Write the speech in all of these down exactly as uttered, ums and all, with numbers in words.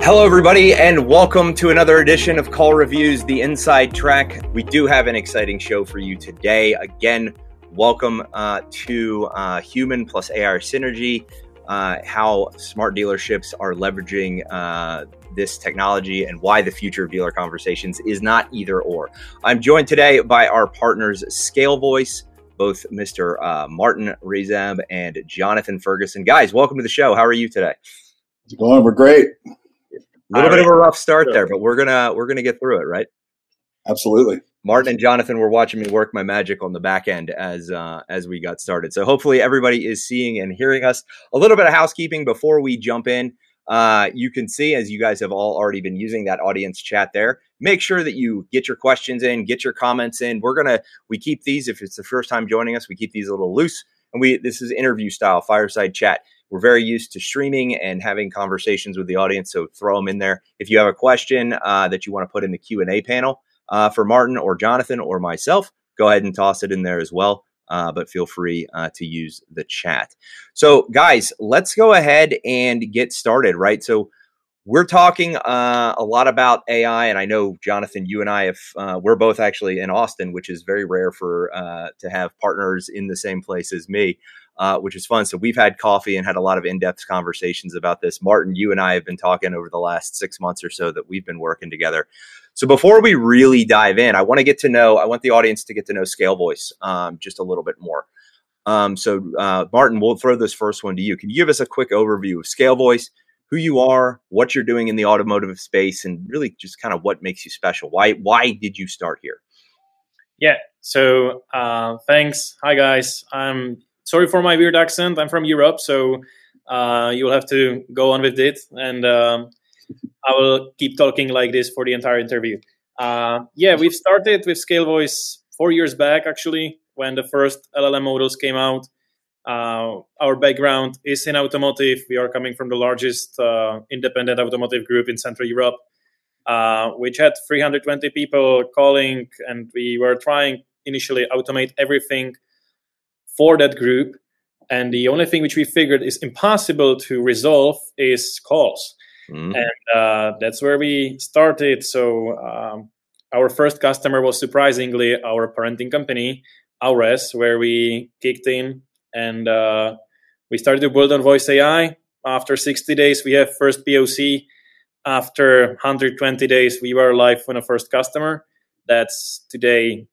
Hello, everybody, and welcome to another edition of Call Reviews, the Inside Track. We do have an exciting show for you today. Again, welcome uh, to uh, Human plus A I Synergy, uh, how smart dealerships are leveraging uh, this technology and why the future of dealer conversations is not either or. I'm joined today by our partners, ScaleVoice, both Mister Uh, Martin Rezab and Jonathan Ferguson. Guys, welcome to the show. How are you today? How's it going? We're great. A little bit of a rough start there, but we're gonna we're gonna get through it, right? Absolutely. Martin and Jonathan were watching me work my magic on the back end as uh, as we got started. So hopefully everybody is seeing and hearing us. A little bit of housekeeping before we jump in. Uh, you can see, as you guys have all already been using that audience chat there, make sure that you get your questions in, get your comments in. We're gonna we keep these, if it's the first time joining us, we keep these a little loose, and we this is interview style, fireside chat. We're very used to streaming and having conversations with the audience, so throw them in there. If you have a question uh, that you want to put in the Q and A panel uh, for Martin or Jonathan or myself, go ahead and toss it in there as well, uh, but feel free uh, to use the chat. So, guys, let's go ahead and get started, right? So we're talking uh, a lot about A I, and I know, Jonathan, you and I, have uh, we're both actually in Austin, which is very rare for uh, to have partners in the same place as me. Uh, which is fun. So we've had coffee and had a lot of in-depth conversations about this. Martin, you and I have been talking over the last six months or so that we've been working together. So before we really dive in, I want to get to know, I want the audience to get to know ScaleVoice um, just a little bit more. Um, so uh, Martin, we'll throw this first one to you. Can you give us a quick overview of ScaleVoice, who you are, what you're doing in the automotive space, and really just kind of what makes you special? Why, why did you start here? Yeah, so uh, thanks. Hi, guys. I'm Sorry for my weird accent. I'm from Europe, so uh, you'll have to go on with it. And um, I will keep talking like this for the entire interview. Uh, yeah, we've started with ScaleVoice four years back, actually, when the first L L M models came out. Uh, our background is in automotive. We are coming from the largest uh, independent automotive group in Central Europe, uh, which had three hundred twenty people calling, and we were trying initially automate everything for that group, and the only thing which we figured is impossible to resolve is calls. Mm. And uh, that's where we started. So um, our first customer was surprisingly our parenting company, Aures, where we kicked in, and uh, we started to build on voice A I. After sixty days, we have first P O C. After one hundred twenty days, we were live with a first customer. That's today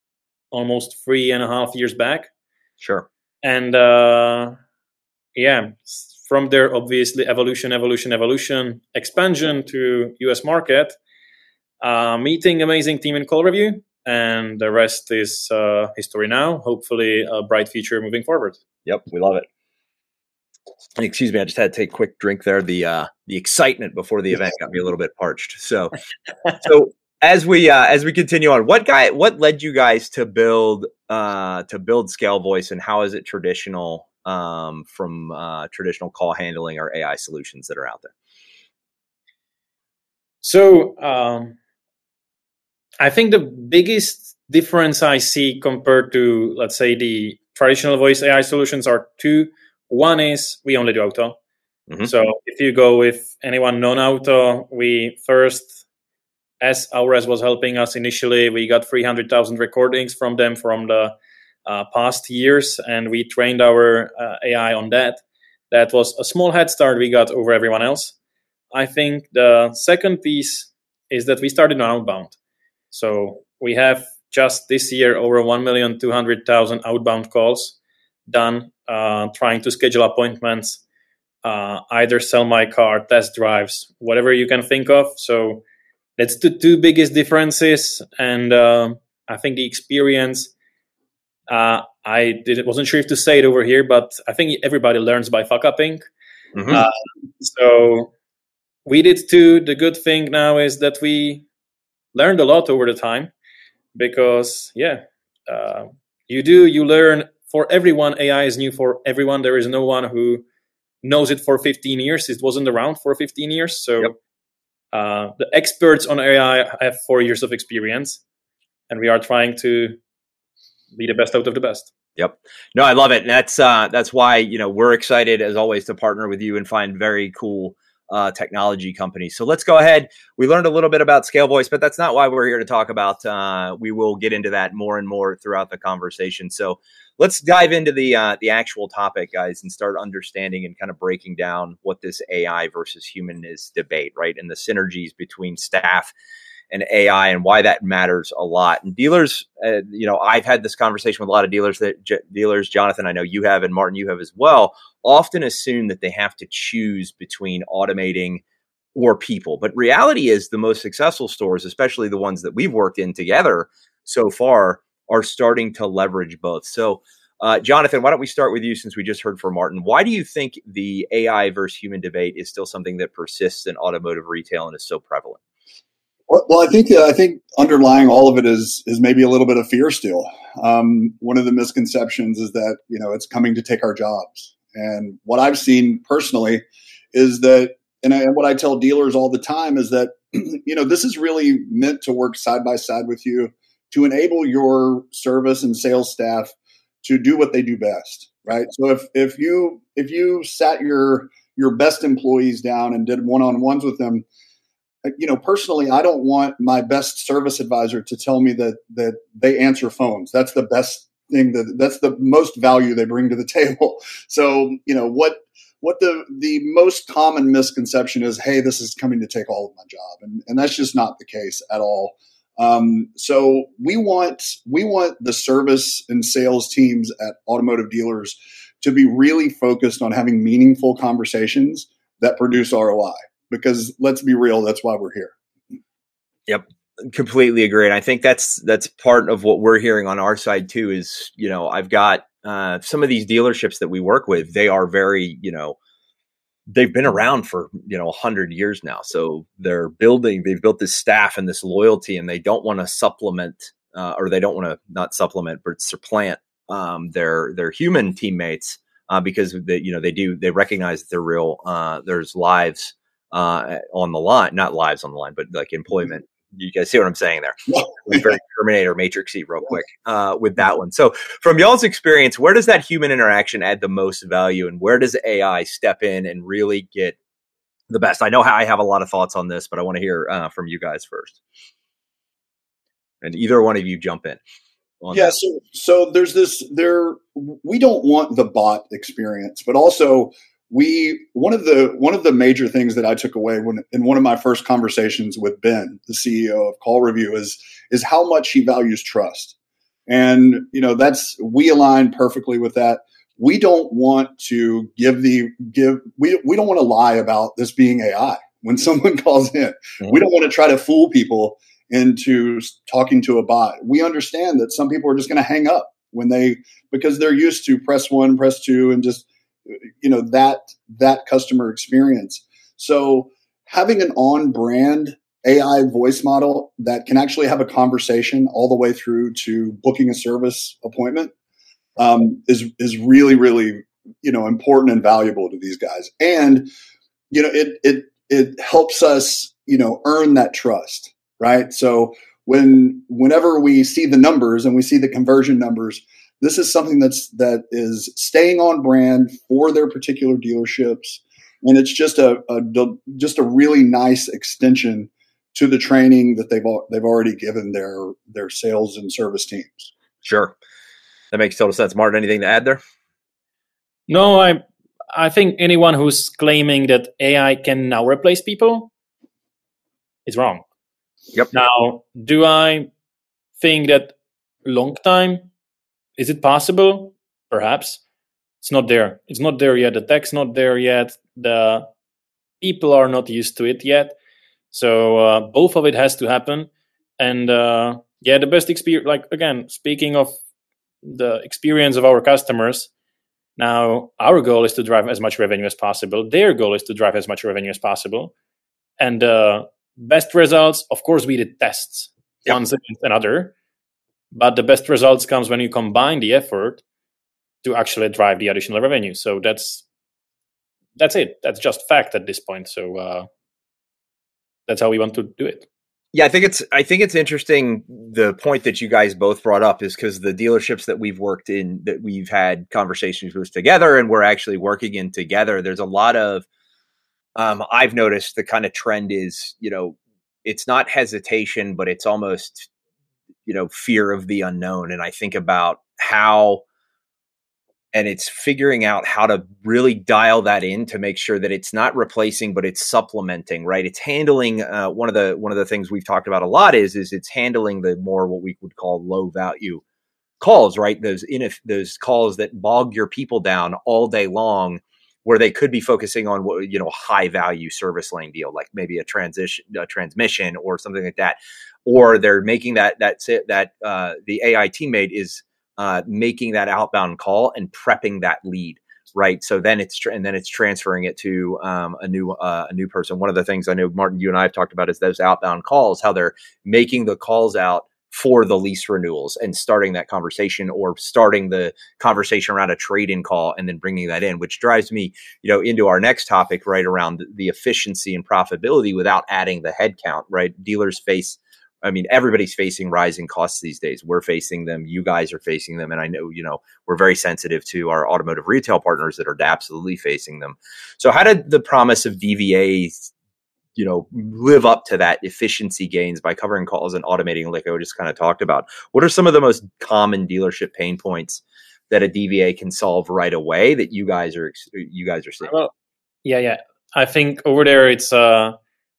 almost three and a half years back. Sure. And uh, yeah, from there, obviously, evolution, evolution, evolution, expansion to U S market, uh, meeting amazing team in Call Review, and the rest is uh, history now. Hopefully, a bright future moving forward. Yep, we love it. Excuse me, I just had to take a quick drink there. The uh, the excitement before the event got me a little bit parched. So, so. As we uh, as we continue on, what guy what led you guys to build uh, to build ScaleVoice, and how is it traditional um, from uh, traditional call handling or A I solutions that are out there? So um, I think the biggest difference I see compared to, let's say, the traditional voice A I solutions are two. One is we only do auto. Mm-hmm. So if you go with anyone non-auto, we first, as Aures was helping us initially, we got three hundred thousand recordings from them from the uh, past years, and we trained our uh, A I on that. That was a small head start we got over everyone else. I think the second piece is that we started on outbound. So we have just this year over one million two hundred thousand outbound calls done, uh, trying to schedule appointments, uh, either sell my car, test drives, whatever you can think of. So that's the two biggest differences, and uh, I think the experience. Uh, I did, wasn't sure if to say it over here, but I think everybody learns by fuck upping. Mm-hmm. Uh, so we did too. The good thing now is that we learned a lot over the time, because yeah, uh, you do you learn. For everyone, A I is new for everyone. There is no one who knows it for fifteen years. It wasn't around for fifteen years, so. Yep. Uh, the experts on A I have four years of experience, and we are trying to be the best out of the best. Yep. No, I love it. And that's uh, that's why, you know, we're excited as always to partner with you and find very cool uh, technology companies. So let's go ahead. We learned a little bit about Scale Voice, but that's not why we're here to talk about. Uh, we will get into that more and more throughout the conversation. So let's dive into the uh, the actual topic, guys, and start understanding and kind of breaking down what this A I versus human is debate, right? And the synergies between staff and A I and why that matters a lot. And dealers, uh, you know, I've had this conversation with a lot of dealers that j- dealers, Jonathan, I know you have, and Martin, you have as well, often assume that they have to choose between automating or people. But reality is the most successful stores, especially the ones that we've worked in together so far, are starting to leverage both. So, uh, Jonathan, why don't we start with you since we just heard from Martin? Why do you think the A I versus human debate is still something that persists in automotive retail and is so prevalent? Well, well I think uh, I think underlying all of it is is maybe a little bit of fear still. Um, one of the misconceptions is that, you know, it's coming to take our jobs. And what I've seen personally is that, and, I, and what I tell dealers all the time is that, you know, this is really meant to work side by side with you to enable your service and sales staff to do what they do best, right? So if if you if you sat your your best employees down and did one-on-ones with them, you know, personally, I don't want my best service advisor to tell me that that they answer phones. That's the best thing, that that's the most value they bring to the table. So, you know, what what the the most common misconception is, hey, this is coming to take all of my job. And, and that's just not the case at all. Um, so we want we want the service and sales teams at automotive dealers to be really focused on having meaningful conversations that produce R O I. Because let's be real, that's why we're here. Yep, completely agree. And I think that's that's part of what we're hearing on our side too. Is, you know, I've got uh, some of these dealerships that we work with. They are very, you know, they've been around for, you know, a hundred years now. So they're building, they've built this staff and this loyalty, and they don't want to supplement uh, or they don't want to not supplement, but supplant um, their their human teammates uh, because they, you know, they do they recognize that they're real. Uh, there's lives uh, on the line, not lives on the line, but like employment. You guys see what I'm saying there? We're very Terminator Matrixy real quick uh, with that one. So from y'all's experience, where does that human interaction add the most value, and where does A I step in and really get the best? I know how I have a lot of thoughts on this, but I want to hear uh, from you guys first. And either one of you jump in. Yeah, so so there's this there we don't want the bot experience, but also we one of the one of the major things that I took away when in one of my first conversations with Ben, the C E O of Call Review, is is how much he values trust. And you know, that's we align perfectly with that. We don't want to give the give we we don't want to lie about this being A I when someone calls in. Mm-hmm. We don't want to try to fool people into talking to a bot. We understand that some people are just going to hang up when they because they're used to press one, press two, and just you know that that customer experience. So having an on-brand A I voice model that can actually have a conversation all the way through to booking a service appointment um, is is really really you know important and valuable to these guys. And you know it it it helps us you know earn that trust, right? So when whenever we see the numbers and we see the conversion numbers, this is something that's that is staying on brand for their particular dealerships, and it's just a, a just a really nice extension to the training that they've they've already given their their sales and service teams. Sure, that makes total sense. Martin, anything to add there? No, I I think anyone who's claiming that A I can now replace people is wrong. Yep. Now, do I think that long time? Is it possible? Perhaps. It's not there. It's not there yet. The tech's not there yet. The people are not used to it yet. So uh, both of it has to happen. And uh, yeah, the best experience, like again, speaking of the experience of our customers, now our goal is to drive as much revenue as possible. Their goal is to drive as much revenue as possible. And uh, best results, of course, we did tests yep. once against another. But the best results comes when you combine the effort to actually drive the additional revenue. So that's that's it. That's just fact at this point. So uh, that's how we want to do it. Yeah, I think it's I think it's interesting. The point that you guys both brought up is because the dealerships that we've worked in, that we've had conversations with together, and we're actually working in together. There's a lot of um, I've noticed the kind of trend is, you know, it's not hesitation, but it's almost, you know, fear of the unknown. And I think about how, and it's figuring out how to really dial that in to make sure that it's not replacing, but it's supplementing, right? It's handling uh, one of the one of the things we've talked about a lot is is it's handling the more what we would call low value calls, right? Those in those calls that bog your people down all day long, where they could be focusing on what, you know, high value service lane deal, like maybe a transition, a transmission or something like that, or they're making that that's it that uh, the A I teammate is. Uh, making that outbound call and prepping that lead, right? So then it's tra- and then it's transferring it to um, a new uh, a new person. One of the things I know, Martin, you and I have talked about is those outbound calls, how they're making the calls out for the lease renewals and starting that conversation, or starting the conversation around a trade-in call and then bringing that in, which drives me, you know, into our next topic, right, around the efficiency and profitability without adding the headcount, right? Dealers face I mean, everybody's facing rising costs these days. We're facing them. You guys are facing them. And I know, you know, we're very sensitive to our automotive retail partners that are absolutely facing them. So how did the promise of D V A, you know, live up to that efficiency gains by covering calls and automating, like I just kind of talked about? What are some of the most common dealership pain points that a D V A can solve right away that you guys are, you guys are seeing? Well, yeah, yeah. I think over there it's, uh,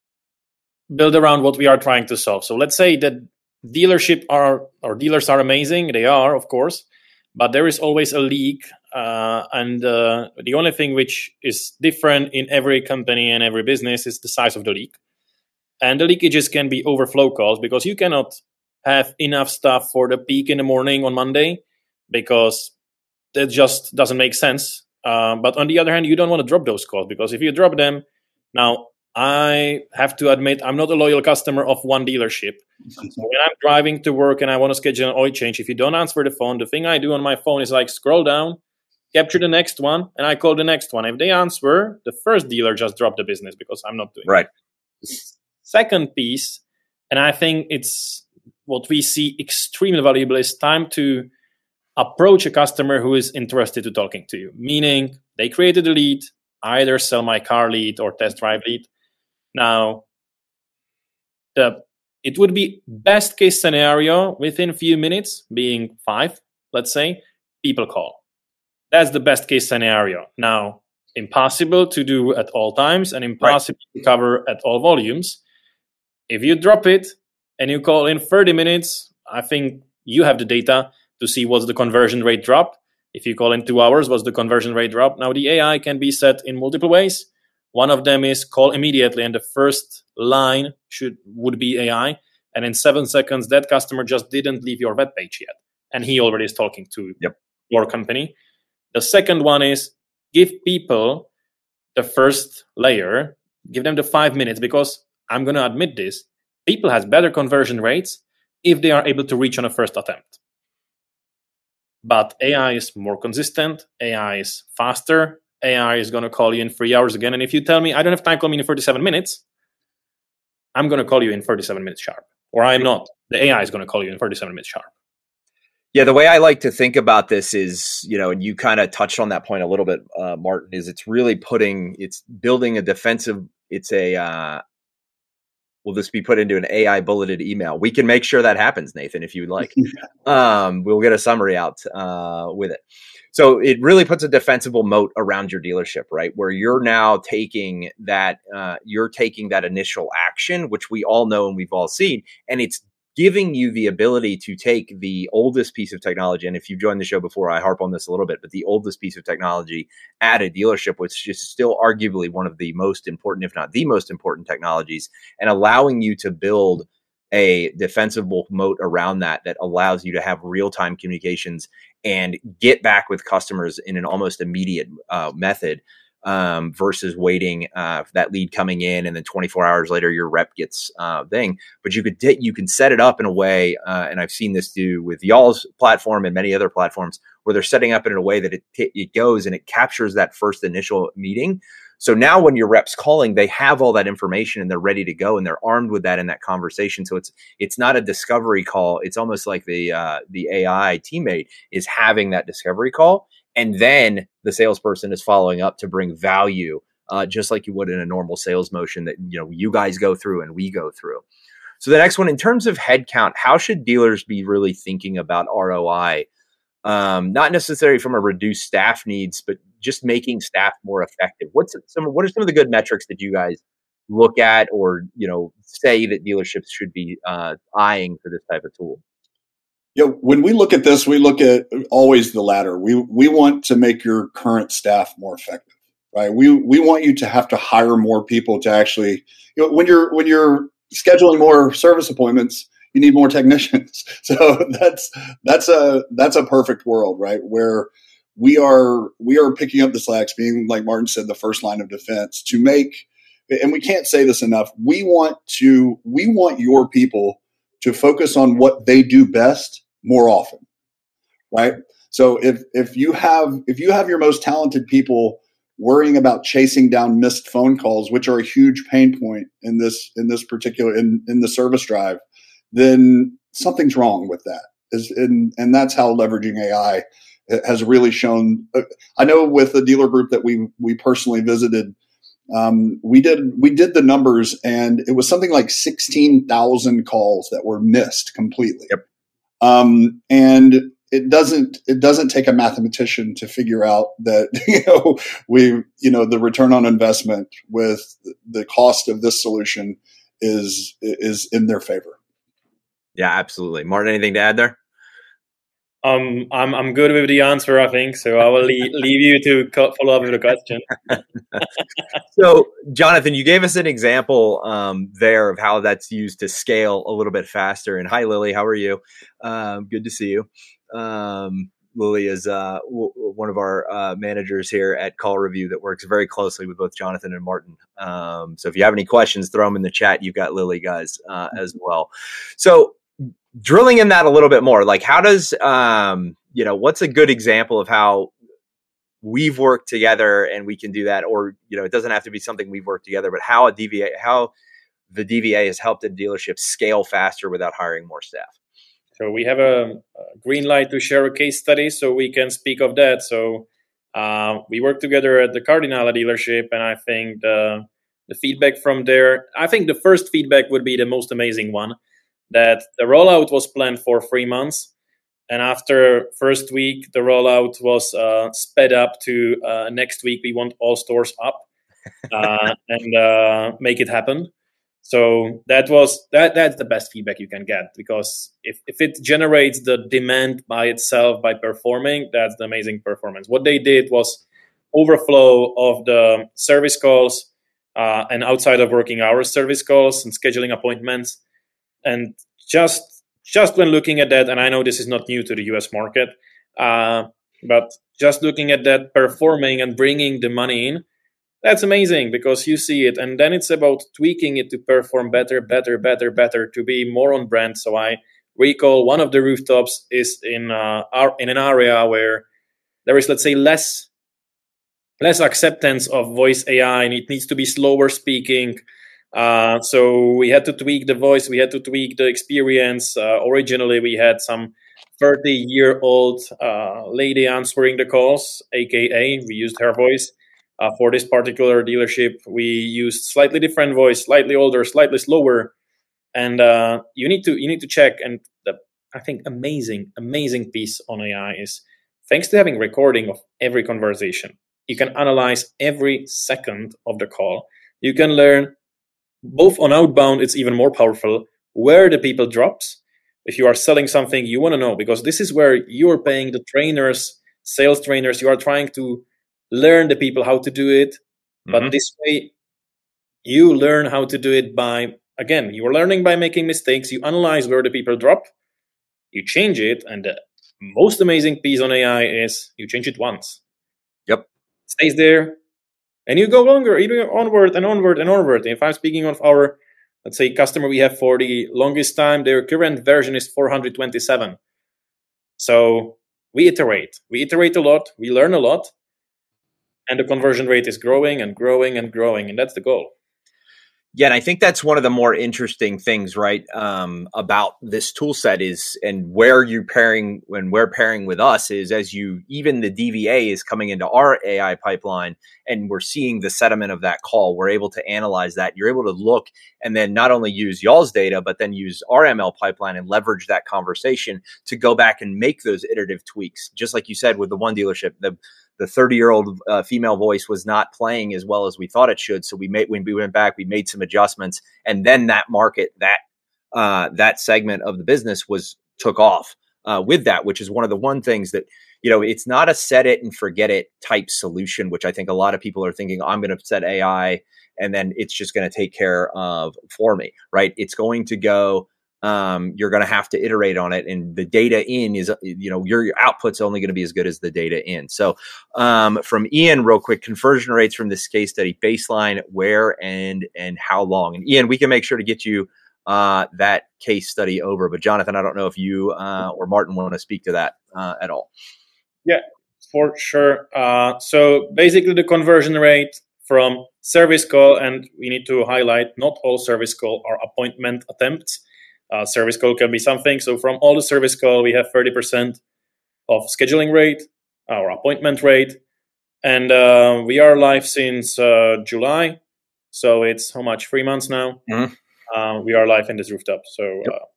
build around what we are trying to solve. So let's say that dealership are or dealers are amazing. They are, of course, but there is always a leak. Uh, and uh, the only thing which is different in every company and every business is the size of the leak. And the leakages can be overflow calls, because you cannot have enough stuff for the peak in the morning on Monday, because that just doesn't make sense. Uh, but on the other hand, you don't want to drop those calls, because if you drop them, now I have to admit, I'm not a loyal customer of one dealership. So when I'm driving to work and I want to schedule an oil change, if you don't answer the phone, the thing I do on my phone is like scroll down, capture the next one, and I call the next one. If they answer, the first dealer just dropped the business, because I'm not doing right. it. Second piece, and I think it's what we see extremely valuable, is time to approach a customer who is interested to talking to you. Meaning they created a lead, either sell my car lead or test drive lead. Now, the, it would be best case scenario within a few minutes, being five, let's say, people call. That's the best case scenario. Now, impossible to do at all times and impossible right. to cover at all volumes. If you drop it and you call in thirty minutes, I think you have the data to see what's the conversion rate drop. If you call in two hours, what's the conversion rate drop? Now, the A I can be set in multiple ways. One of them is call immediately, and the first line should would be A I. And in seven seconds, that customer just didn't leave your web page yet, and he already is talking to yep. your company. The second one is give people the first layer, give them the five minutes, because I'm going to admit this, people has better conversion rates if they are able to reach on a first attempt. But A I is more consistent, A I is faster, A I is going to call you in three hours again. And if you tell me, I don't have time, call me in thirty-seven minutes, I'm going to call you in thirty-seven minutes sharp. Or I'm not. The A I is going to call you in thirty-seven minutes sharp. Yeah, the way I like to think about this is, you know, and you kind of touched on that point a little bit, uh, Martin, is it's really putting, it's building a defensive, it's a, uh, will this be put into an A I bulleted email? We can make sure that happens, Nathan, if you'd like. um, we'll get a summary out uh, with it. So it really puts a defensible moat around your dealership, right? Where you're now taking that, uh, you're taking that initial action, which we all know and we've all seen, and it's giving you the ability to take the oldest piece of technology. And if you've joined the show before, I harp on this a little bit, but the oldest piece of technology at a dealership, which is still arguably one of the most important, if not the most important technologies, and allowing you to build a defensible moat around that, that allows you to have real-time communications and get back with customers in an almost immediate uh, method. Um, versus waiting uh, for that lead coming in, and then twenty-four hours later your rep gets uh, thing. But you could d- you can set it up in a way, uh, and I've seen this do with y'all's platform and many other platforms, where they're setting up in a way that it it goes and it captures that first initial meeting. So now when your rep's calling, they have all that information and they're ready to go, and they're armed with that in that conversation. So it's it's not a discovery call. It's almost like the uh, the A I teammate is having that discovery call. And then the salesperson is following up to bring value uh, just like you would in a normal sales motion that, you know, you guys go through and we go through. So the next one, in terms of headcount, how should dealers be really thinking about R O I? Um, not necessarily from a reduced staff needs, but just making staff more effective. What's some, what are some of the good metrics that you guys look at, or, you know, say that dealerships should be uh, eyeing for this type of tool? Yeah, when we look at this, we look at always the latter. We we want to make your current staff more effective, right? We we want you to have to hire more people to actually, you know, when you're when you're scheduling more service appointments, you need more technicians. So that's that's a that's a perfect world, right? Where we are we are picking up the slacks, being, like Martin said, the first line of defense to make. And we can't say this enough. We want to we want your people to focus on what they do best more often, right? So if if you have if you have your most talented people worrying about chasing down missed phone calls, which are a huge pain point in this in this particular in, in the service drive, then something's wrong with that. Is and and that's how leveraging A I has really shown. Uh, I know with the dealer group that we we personally visited, um, we did we did the numbers, and it was something like sixteen thousand calls that were missed completely. Yep. Um, and it doesn't it doesn't take a mathematician to figure out that, you know, we you know the return on investment with the cost of this solution is is in their favor. Yeah, absolutely. Martin, anything to add there? Um, I'm I'm good with the answer, I think. So I will leave, leave you to follow up with the question. So, Jonathan, you gave us an example um, there of how that's used to scale a little bit faster. And hi, Lily, how are you? Um, good to see you. Um, Lily is uh, w- one of our uh, managers here at Call Review that works very closely with both Jonathan and Martin. Um, so if you have any questions, throw them in the chat. You've got Lily, guys, uh, as well. So drilling in that a little bit more, like how does, um, you know, what's a good example of how we've worked together and we can do that? Or, you know, it doesn't have to be something we've worked together, but how a D V A, how the D V A has helped a dealership scale faster without hiring more staff. So we have a, a green light to share a case study, so we can speak of that. So uh, we worked together at the Cardinale dealership, and I think the, the feedback from there, I think the first feedback would be the most amazing one, that the rollout was planned for three months. And after first week, the rollout was uh, sped up to uh, next week. We want all stores up uh, and uh, make it happen. So that was that. That's the best feedback you can get, because if, if it generates the demand by itself by performing, that's the amazing performance. What they did was overflow of the service calls uh, and outside of working hours service calls and scheduling appointments. And just just when looking at that, and I know this is not new to the U S market, uh, but just looking at that performing and bringing the money in, that's amazing, because you see it. And then it's about tweaking it to perform better, better, better, better, to be more on brand. So I recall one of the rooftops is in uh, our, in an area where there is, let's say, less less acceptance of voice A I, and it needs to be slower speaking. Uh, so we had to tweak the voice, we had to tweak the experience. Uh, originally, we had some thirty-year-old uh, lady answering the calls, aka we used her voice. Uh, for this particular dealership, we used slightly different voice, slightly older, slightly slower, and uh, you need to you need to check. And the I think amazing, amazing piece on A I is, thanks to having recording of every conversation, you can analyze every second of the call. You can learn, both on outbound, it's even more powerful, where the people drops. If you are selling something, you want to know, because this is where you're paying the trainers, sales trainers. You are trying to learn the people how to do it. But mm-hmm. this way, you learn how to do it by, again, you're learning by making mistakes. You analyze where the people drop, you change it. And the most amazing piece on A I is you change it once. Yep. It stays there. And you go longer, even onward and onward and onward. If I'm speaking of our, let's say, customer we have for the longest time, their current version is four hundred twenty-seven. So we iterate. We iterate a lot. We learn a lot. And the conversion rate is growing and growing and growing. And that's the goal. Yeah, and I think that's one of the more interesting things, right, um, about this tool set is, and where you're pairing, when we're pairing with us is, as you, even the D V A is coming into our A I pipeline, and we're seeing the sediment of that call. We're able to analyze that. You're able to look and then not only use y'all's data, but then use our M L pipeline and leverage that conversation to go back and make those iterative tweaks. Just like you said with the one dealership, the the thirty year old uh, female voice was not playing as well as we thought it should. So we made, when we went back, we made some adjustments, and then that market, that, uh, that segment of the business was took off, uh, with that, which is one of the one things that, you know, it's not a set it and forget it type solution, which I think a lot of people are thinking, I'm going to set A I and then it's just going to take care of for me, right? It's going to go, Um, you're going to have to iterate on it, and the data in is, you know, your, your output's only going to be as good as the data in. So, um, from Ian, real quick, conversion rates from this case study, baseline, where and and how long? And Ian, we can make sure to get you uh, that case study over. But Jonathan, I don't know if you uh, or Martin want to speak to that uh, at all. Yeah, for sure. Uh, so basically, the conversion rate from service call, and we need to highlight, not all service call are appointment attempts. Uh, service call can be something. So from all the service call, we have thirty percent of scheduling rate, our appointment rate. And uh, we are live since uh, July. So it's how much? Three months now. Mm-hmm. Uh, we are live in this rooftop. So. Yep. Uh,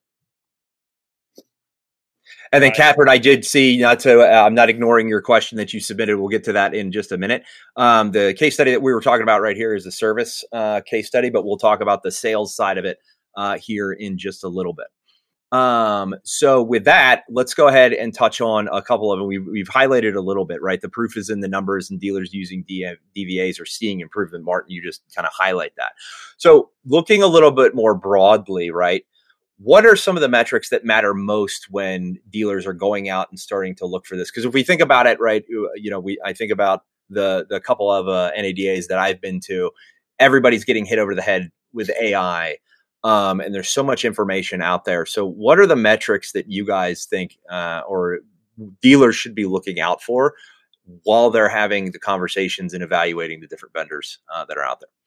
And then, Catherine, I did see, not to, uh, I'm not ignoring your question that you submitted. We'll get to that in just a minute. Um, the case study that we were talking about right here is a service uh, case study, but we'll talk about the sales side of it uh, here in just a little bit. Um, so with that, let's go ahead and touch on a couple of them. We've, we've highlighted a little bit, right? The proof is in the numbers, and dealers using D V As are seeing improvement. Martin, you just kind of highlight that. So looking a little bit more broadly, right? What are some of the metrics that matter most when dealers are going out and starting to look for this? Because if we think about it, right, you know, we I think about the the couple of uh, N A D As that I've been to. Everybody's getting hit over the head with A I, um, and there's so much information out there. So, what are the metrics that you guys think uh, or dealers should be looking out for while they're having the conversations and evaluating the different vendors uh, that are out there?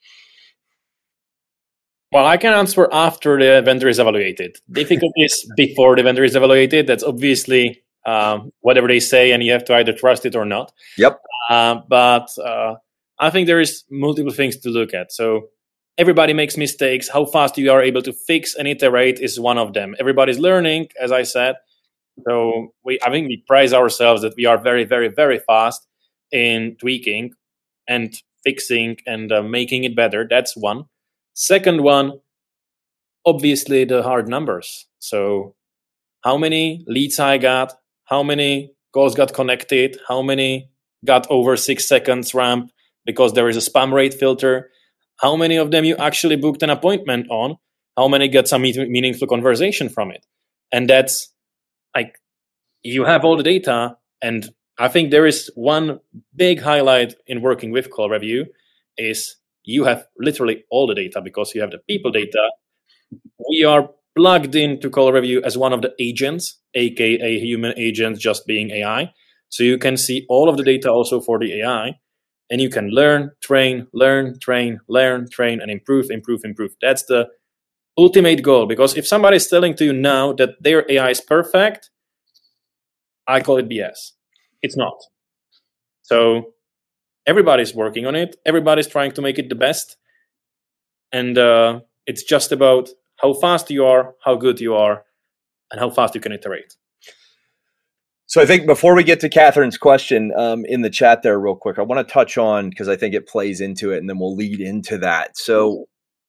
Well, I can answer after the vendor is evaluated. Difficulty is before the vendor is evaluated. That's obviously um, whatever they say, and you have to either trust it or not. Yep. Uh, but uh, I think there is multiple things to look at. So everybody makes mistakes. How fast you are able to fix and iterate is one of them. Everybody's learning, as I said. So we, I think we prize ourselves that we are very, very, very fast in tweaking and fixing and uh, making it better. That's one. Second one, obviously the hard numbers. So how many leads I got, how many calls got connected, how many got over six seconds ramp because there is a spam rate filter, how many of them you actually booked an appointment on, how many got some meaningful conversation from it. And that's like, you have all the data. And I think there is one big highlight in working with Call Review is you have literally all the data because you have the people data. We are plugged into Call Review as one of the agents, aka human agents just being A I. So you can see all of the data also for the A I, and you can learn, train, learn, train, learn, train, and improve, improve, improve. That's the ultimate goal, because if somebody is telling to you now that their A I is perfect, I call it B S. It's not. So everybody's working on it. Everybody's trying to make it the best. And uh, it's just about how fast you are, how good you are, and how fast you can iterate. So I think before we get to Catherine's question um, in the chat there real quick, I want to touch on, because I think it plays into it, and then we'll lead into that. So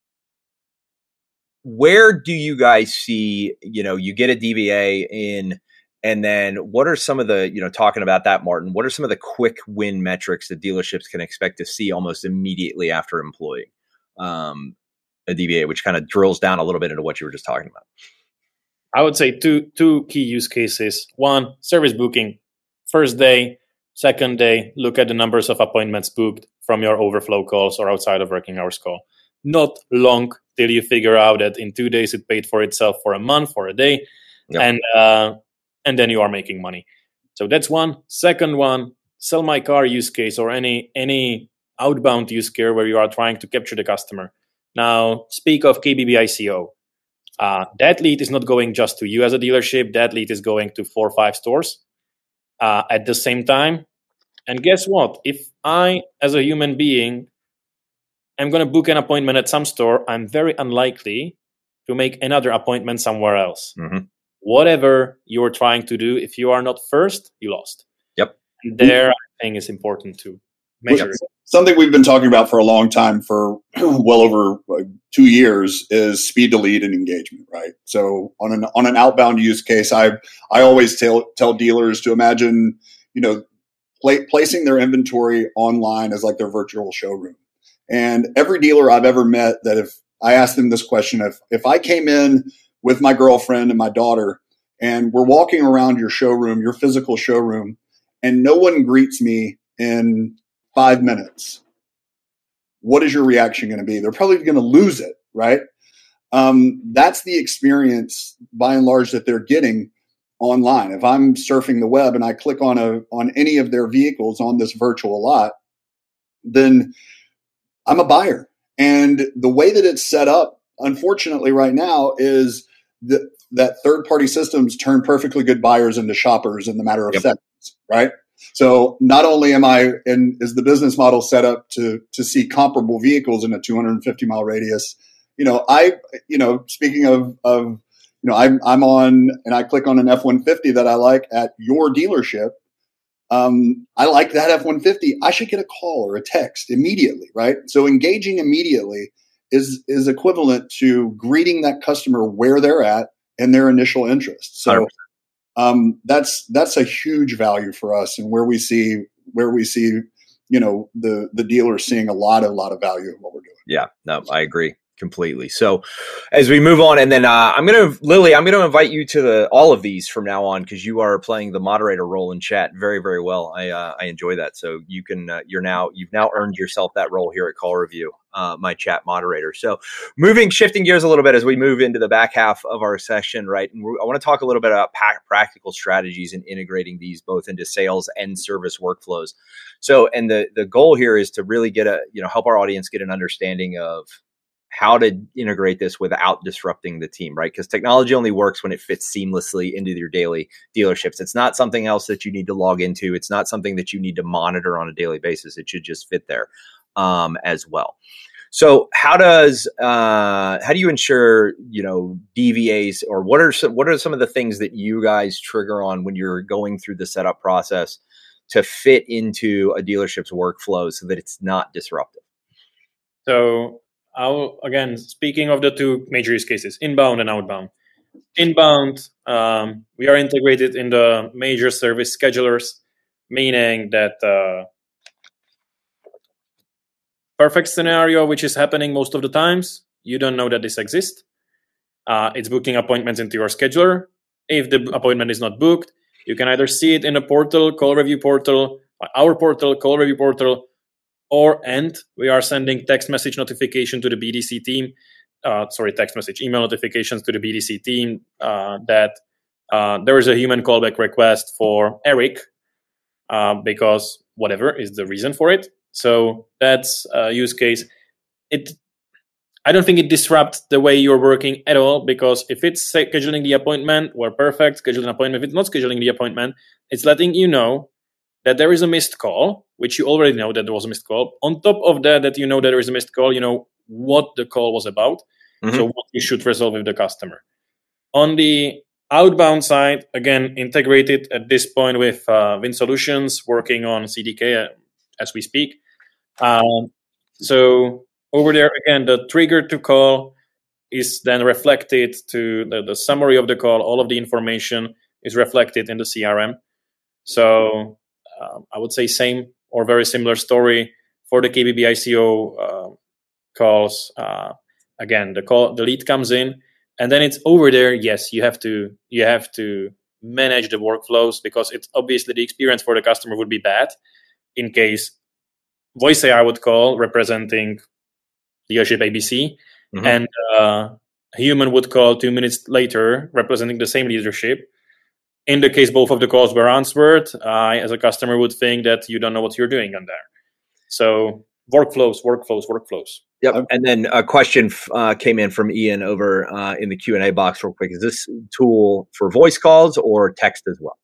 where do you guys see, you know, you get a D V A in, and then what are some of the, you know, talking about that, Martin, what are some of the quick win metrics that dealerships can expect to see almost immediately after employing um, a D V A, which kind of drills down a little bit into what you were just talking about? I would say two two key use cases. One, service booking. First day, second day, look at the numbers of appointments booked from your overflow calls or outside of working hours call. Not long till you figure out that in two days it paid for itself for a month or a day. Yep. And uh, and then you are making money. So that's one. Second one, sell my car use case or any any outbound use case where you are trying to capture the customer. Now, speak of K B B I C O. Uh, that lead is not going just to you as a dealership. That lead is going to four or five stores uh, at the same time. And guess what? If I, as a human being, am going to book an appointment at some store, I'm very unlikely to make another appointment somewhere else. Mm-hmm. Whatever you're trying to do, if you are not first, you lost. Yep. And there, I think it's important to measure it. Something we've been talking about for a long time, for well over uh, two years, is speed to lead and engagement, right? So on an on an outbound use case, I I always tell tell dealers to imagine, you know, pla- placing their inventory online as like their virtual showroom. And every dealer I've ever met, that if I asked them this question, if if I came in with my girlfriend and my daughter, and we're walking around your showroom, your physical showroom, and no one greets me in five minutes, what is your reaction going to be? They're probably going to lose it, right? Um, that's the experience, by and large, that they're getting online. If I'm surfing the web and I click on a on any of their vehicles on this virtual lot, then I'm a buyer. And the way that it's set up, unfortunately, right now, is that that third-party systems turn perfectly good buyers into shoppers in the matter of yep. seconds, right? So not only am I, and is the business model set up to to see comparable vehicles in a two hundred fifty mile radius, you know, I, you know, speaking of, of, you know, I'm, I'm on and I click on an F one fifty that I like at your dealership. Um, I like that F one fifty. I should get a call or a text immediately, right? So engaging immediately is, is equivalent to greeting that customer where they're at and their initial interest. So, one hundred percent. Um, that's that's a huge value for us, and where we see where we see, you know, the the dealers seeing a lot of lot of value in what we're doing. Yeah, no, I agree completely. So as we move on, and then uh, I'm going to, Lily, I'm going to invite you to the all of these from now on, because you are playing the moderator role in chat very, very well. I uh, I enjoy that. So you can uh, you're now you've now earned yourself that role here at Call Review, uh, my chat moderator. So moving, shifting gears a little bit as we move into the back half of our session, right? And I want to talk a little bit about pa- practical strategies in integrating these both into sales and service workflows. So, and the the goal here is to really get a, you know, help our audience get an understanding of how to integrate this without disrupting the team, right? Because technology only works when it fits seamlessly into your daily dealerships. It's not something else that you need to log into. It's not something that you need to monitor on a daily basis. It should just fit there um, as well. So how does uh, how do you ensure, you know, D V As, or what are some, what are some of the things that you guys trigger on when you're going through the setup process to fit into a dealership's workflow so that it's not disruptive? So I'll, again, speaking of the two major use cases, inbound and outbound. Inbound, um, we are integrated in the major service schedulers, meaning that uh, perfect scenario, which is happening most of the times, you don't know that this exists. Uh, it's booking appointments into your scheduler. If the appointment is not booked, you can either see it in a portal, Call Review portal, our portal, Call Review portal, or and we are sending text message notification to the B D C team, uh, sorry, text message, email notifications to the B D C team uh, that uh, there is a human callback request for Eric uh, because whatever is the reason for it. So that's a use case. It, I don't think it disrupts the way you're working at all, because if it's scheduling the appointment, we're perfect, scheduling an appointment. If it's not scheduling the appointment, it's letting you know that there is a missed call, which you already know that there was a missed call. On top of that, that you know that there is a missed call, you know what the call was about. Mm-hmm. So what you should resolve with the customer. On the outbound side, again, integrated at this point with uh, VinSolutions, working on C D K as we speak. Um, so over there, again, the trigger to call is then reflected to the, the summary of the call. All of the information is reflected in the C R M. So Um, I would say same or very similar story for the K B B I C O uh, calls. Uh, again, the call, the lead comes in, and then it's over there. Yes, you have to you have to manage the workflows, because it's obviously the experience for the customer would be bad in case voice A I would call representing dealership A B C, mm-hmm. and uh, a human would call two minutes later representing the same leadership. In the case both of the calls were answered, I, as a customer, would think that you don't know what you're doing on there. So workflows, workflows, workflows. Yep. I've, and then a question uh, came in from Ian over uh, in the Q and A box real quick. Is this tool for voice calls or text as well?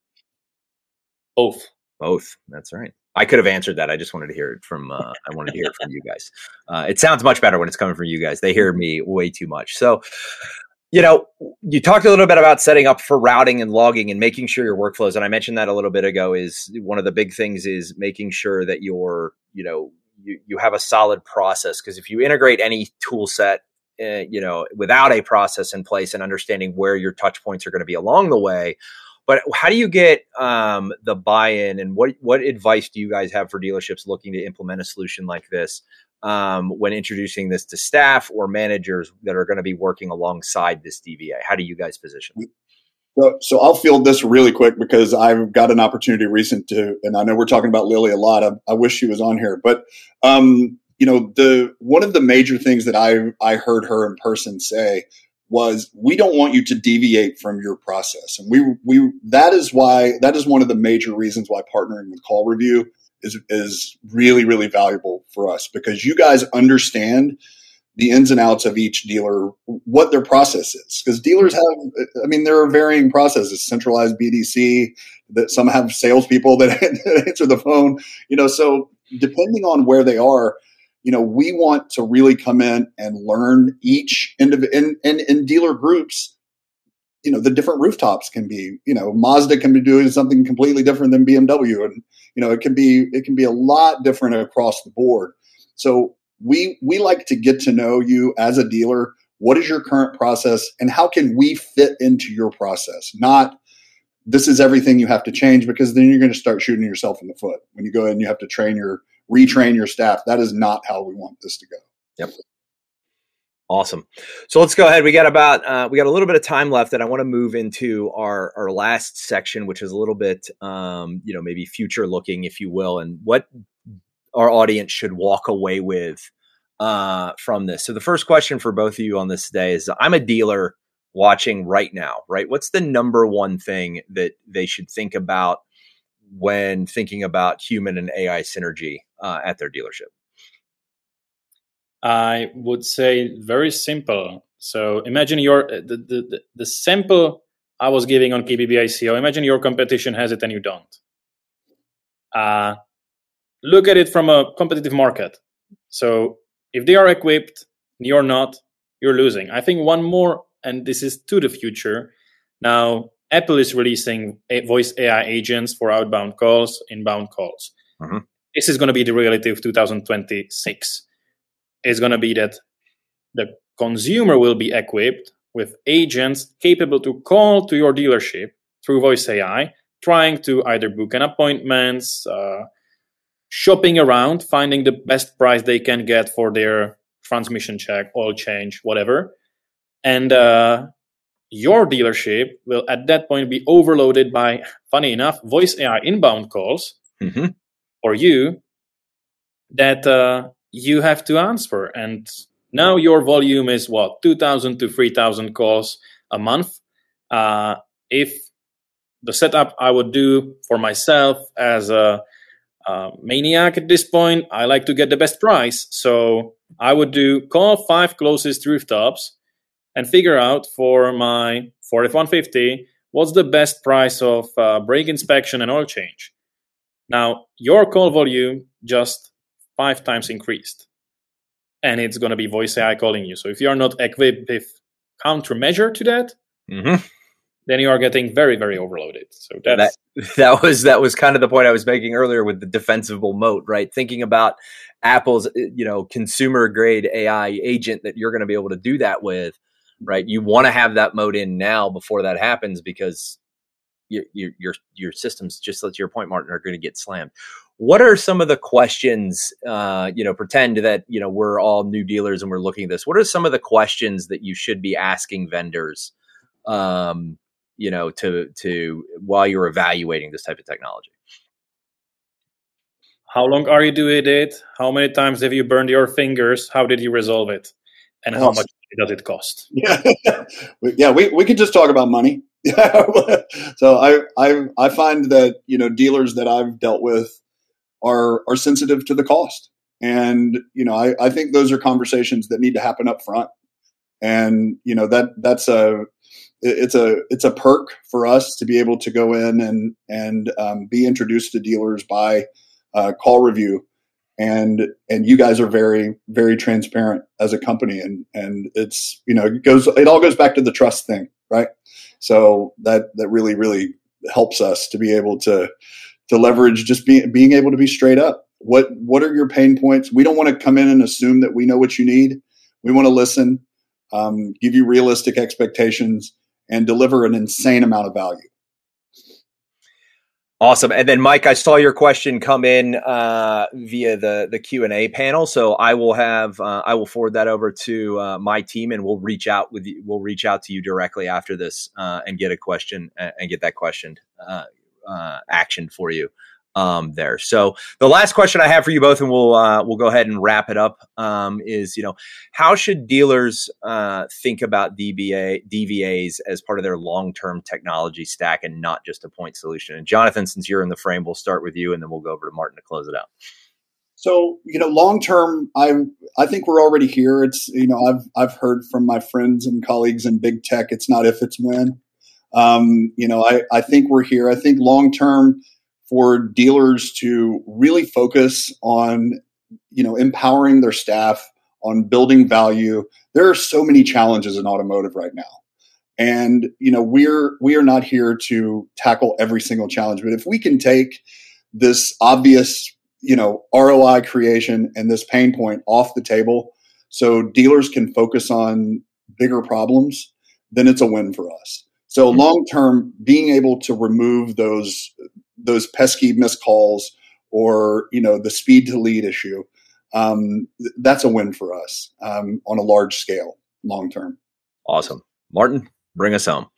Both. Both. That's right. I could have answered that. I just wanted to hear it from, uh, I wanted to hear it from you guys. Uh, it sounds much better when it's coming from you guys. They hear me way too much. So, you know, you talked a little bit about setting up for routing and logging and making sure your workflows. And I mentioned that a little bit ago is one of the big things is making sure that you're, you know, you, you have a solid process. Because if you integrate any tool set, uh, you know, without a process in place and understanding where your touch points are going to be along the way. But how do you get um, the buy-in, and what what advice do you guys have for dealerships looking to implement a solution like this um, when introducing this to staff or managers that are going to be working alongside this D V A? How do you guys position it? So, so I'll field this really quick because I've got an opportunity recent to, and I know we're talking about Lily a lot. I, I wish she was on here, but um, you know, the one of the major things that I I heard her in person say was, we don't want you to deviate from your process. And we, we, that is why, that is one of the major reasons why partnering with Call Review is, is really, really valuable for us, because you guys understand the ins and outs of each dealer, what their process is. Because dealers have, I mean, there are varying processes, centralized B D C, that some have salespeople that, that answer the phone, you know, so depending on where they are, you know, we want to really come in and learn each individual in, in, in dealer groups. You know, the different rooftops can be, you know, Mazda can be doing something completely different than B M W. And, you know, it can be, it can be a lot different across the board. So we, we like to get to know you as a dealer. What is your current process and how can we fit into your process? Not, this is everything you have to change, because then you're going to start shooting yourself in the foot when you go in and you have to train your, retrain your staff. That is not how we want this to go. Yep. Awesome. So let's go ahead. We got about, uh, we got a little bit of time left, and I want to move into our, our last section, which is a little bit, um, you know, maybe future looking, if you will, and what our audience should walk away with uh, from this. So the first question for both of you on this today is, I'm a dealer watching right now, right? What's the number one thing that they should think about when thinking about human and A I synergy uh, at their dealership? I would say very simple. So imagine your the, the, the sample I was giving on K B B I C O. Imagine your competition has it and you don't. Uh, look at it from a competitive market. So if they are equipped, you're not, you're losing. I think one more, and this is to the future. Now, Apple is releasing a voice A I agents for outbound calls, inbound calls. Mm-hmm. This is going to be the reality of two thousand twenty-six. It's going to be that the consumer will be equipped with agents capable to call to your dealership through voice A I, trying to either book an appointment, uh, shopping around, finding the best price they can get for their transmission check, oil change, whatever. And uh, your dealership will at that point be overloaded by, funny enough, voice A I inbound calls mm-hmm. for you that uh, you have to answer. And now your volume is what, two thousand to three thousand calls a month. Uh, if the setup I would do for myself as a, a maniac at this point, I like to get the best price. So I would do call five closest rooftops and figure out for my Ford F one fifty, what's the best price of uh, brake inspection and oil change. Now, your call volume just five times increased. And it's going to be voice A I calling you. So if you are not equipped with countermeasure to that, mm-hmm. then you are getting very, very overloaded. So that's that, that was that was kind of the point I was making earlier with the defensible moat, right? Thinking about Apple's, you know, consumer grade A I agent that you're going to be able to do that with, right? You want to have that moat in now before that happens, because your your your, your systems, just to your point, Martin, are going to get slammed. What are some of the questions, uh, you know, pretend that, you know, we're all new dealers and we're looking at this. What are some of the questions that you should be asking vendors, um, you know, to, to, while you're evaluating this type of technology? How long are you doing it? How many times have you burned your fingers? How did you resolve it? And how much does it cost? Yeah, yeah, we, we could just talk about money. So I, I, I find that, you know, dealers that I've dealt with are are sensitive to the cost. And, you know, I, I think those are conversations that need to happen up front. And, you know, that that's a, it's a, it's a perk for us to be able to go in and, and um, be introduced to dealers by uh, call review. And, and you guys are very, very transparent as a company. And, and it's, you know, it goes, it all goes back to the trust thing, right? So that, that really, really helps us to be able to, to leverage just being, being able to be straight up. What, what are your pain points? We don't want to come in and assume that we know what you need. We want to listen, um, give you realistic expectations, and deliver an insane amount of value. Awesome. And then, Mike, I saw your question come in uh, via the the Q and A panel, so I will have uh, I will forward that over to uh, my team, and we'll reach out with you. We'll reach out to you directly after this uh, and get a question uh, and get that question uh, uh, actioned for you um, there. So the last question I have for you both, and we'll uh, we'll go ahead and wrap it up, um, is you know how should dealers uh, think about D B A D V As as part of their long-term technology stack and not just a point solution? And Jonathan, since you're in the frame, we'll start with you, and then we'll go over to Martin to close it out. So you know, long-term, I I think we're already here. It's you know I've I've heard from my friends and colleagues in big tech. It's not if, it's when. Um, you know, I I think we're here. I think long-term, for dealers to really focus on, you know, empowering their staff, on building value. There are so many challenges in automotive right now. And, you know, we're, we are not here to tackle every single challenge, but if we can take this obvious, you know, R O I creation and this pain point off the table so dealers can focus on bigger problems, then it's a win for us. So mm-hmm. long-term, being able to remove those those pesky missed calls or, you know, the speed to lead issue, um, th- that's a win for us um, on a large scale, long term. Awesome. Martin, bring us home.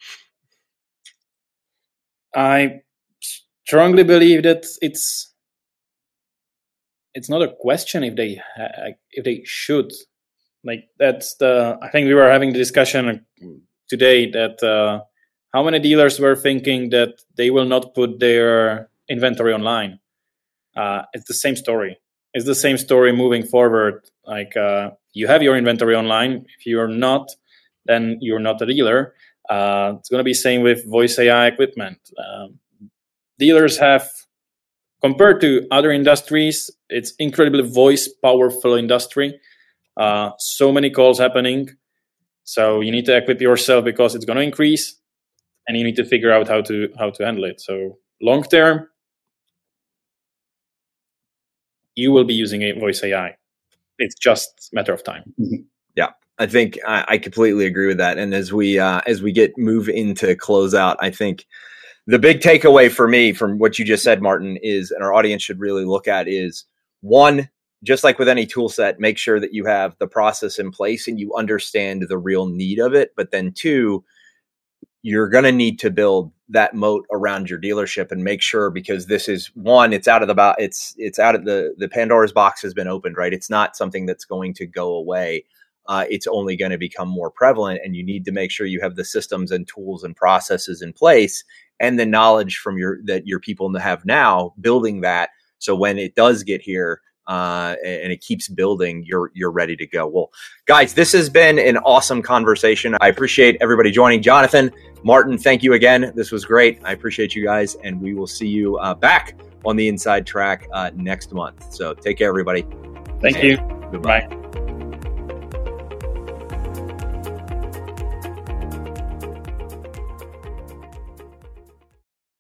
I strongly believe that it's it's not a question if they ha- if they should. Like that's the I think we were having the discussion today that uh, how many dealers were thinking that they will not put their inventory online? Uh, it's the same story. It's the same story moving forward. Like uh, you have your inventory online. If you're not, then you're not a dealer. Uh, it's going to be same with voice A I equipment. Um, dealers have, compared to other industries, it's incredibly voice powerful industry. Uh, so many calls happening. So you need to equip yourself because it's going to increase. And you need to figure out how to how to handle it. So long term, you will be using a voice A I. It's just a matter of time. Mm-hmm. Yeah, I think I, I completely agree with that. And as we uh, as we get move into closeout, I think the big takeaway for me from what you just said, Martin, is, and our audience should really look at, is one, just like with any tool set, make sure that you have the process in place and you understand the real need of it. But then two, you're going to need to build that moat around your dealership and make sure, because this is one, it's out of the box. It's, it's out of the, the Pandora's box has been opened, right? It's not something that's going to go away. Uh, it's only going to become more prevalent, and you need to make sure you have the systems and tools and processes in place and the knowledge from your, that your people have now building that. So when it does get here, Uh, and it keeps building, you're you're ready to go. Well, guys, this has been an awesome conversation. I appreciate everybody joining. Jonathan, Martin, thank you again. This was great. I appreciate you guys, and we will see you uh, back on the Inside Track uh, next month. So take care, everybody. Thank you. Goodbye. Bye.